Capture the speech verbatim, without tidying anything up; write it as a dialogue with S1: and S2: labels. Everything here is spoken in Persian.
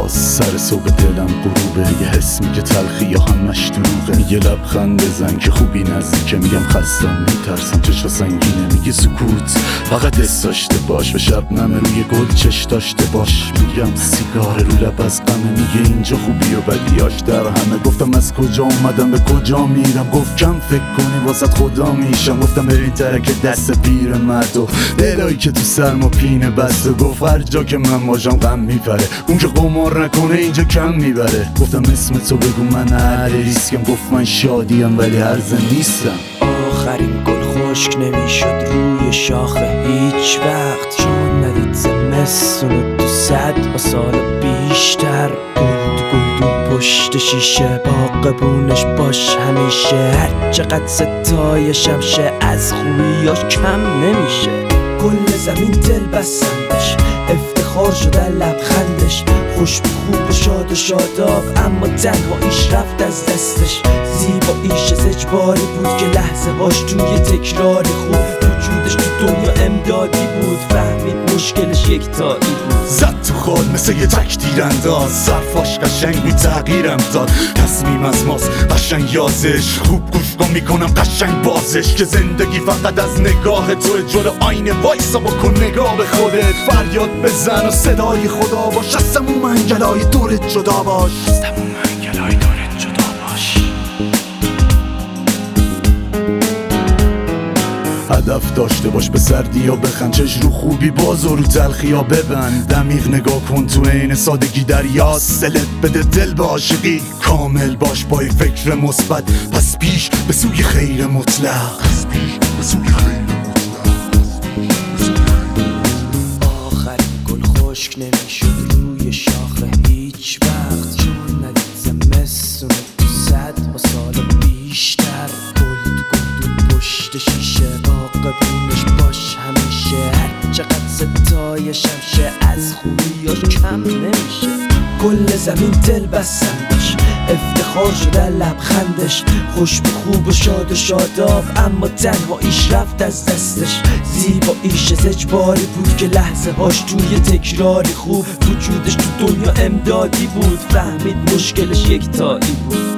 S1: باز سر صبح دلم غروبه، یه حس میگه تلخی یا همش دروغه. میگه لبخند بزن که خوبی نزدیکه، میگم خستم میترسم چشا سنگینه. میگه سکوت فقط حس داشته باش، به شبنم روی گل چش داشته باش. میگم سیگار رو لب از غمه، میگه اینجا خوبی و بدیاش در همه. گفتم از کجا اومدم به کجا میرم، گفت کم فکر کنی واسط خدا میشم. گفتم برین ترک دست پیر مرد و دلایی که تو سرما پینه بسته. گفت هر جا که من باشم غم میپره، اون که قمار نکنه اینجا کم میبره. گفتم اسم تو بگو من هر ریسکم، گفت من شادیم ولی هرزه نیستم.
S2: آخرین گل خشک نمیشد روی شاخه هیچ وقت، چون ندید زمستون تو صد و سال بیشتر. گلد گلدون پشت شیشه، باغبونش باش همیشه. هر چقدر ستایشم شه از خوبیاش کم نمیشه. کل زمین دل بستندش، افتخار شده لبخندش. خوش به خوب و شاد و شاداب، اما تنهاییش رفت از دستش. زیباییش از اجباری بود که لحظه هاش توی تکراری خوب. وجودش تو دنیا امدادی بود، فهمید مشکلش یک تایی بود.
S1: زد تو خود مثل یه تک تیرانداز، صرفاش قشنگ بود تغییرم داد. تصمیم از ماست قشنگ یازش، خوب گوش کن میکنم قشنگ بازش. که زندگی فقط از نگاه تو، جلو آینه وایسا بکن نگاه به خودت. فریاد بزن و صدای خدا باش، از تموم انگلای دورت جدا باش، از تموم انگلای دورت جدا باش. هدف داشته باش، به سردی یا بخند، چش رو خوبی باز و رو تلخی یا ببند. دمیغ نگاه کن تو عین سادگی دریاست، دلت بده دل به عاشقی. کامل باش با یک فکر مثبت، پس پیش به سوی خیر مطلق. پس پیش به سوی خیر مطلق.
S2: آخرین گل خشک نمیشد روی شاخه هیچ وقت، چون ندید زمستون تو صد و سال بیشتر. گلد گلدون پشت شیشه، باغبونش باش همیشه. هر چقدر ستایشم شه از خوبیاش کم نمیشه. کل زمین دل بستندش، افتخار شده لبخندش. خوش به خوب و شاد و شاداب، اما تنهاییش رفت از دستش. زیباییش از اجباری بود که لحظه هاش توی تکراری خوب. وجودش تو دنیا امدادی بود، فهمید مشکلش یک تایی بود.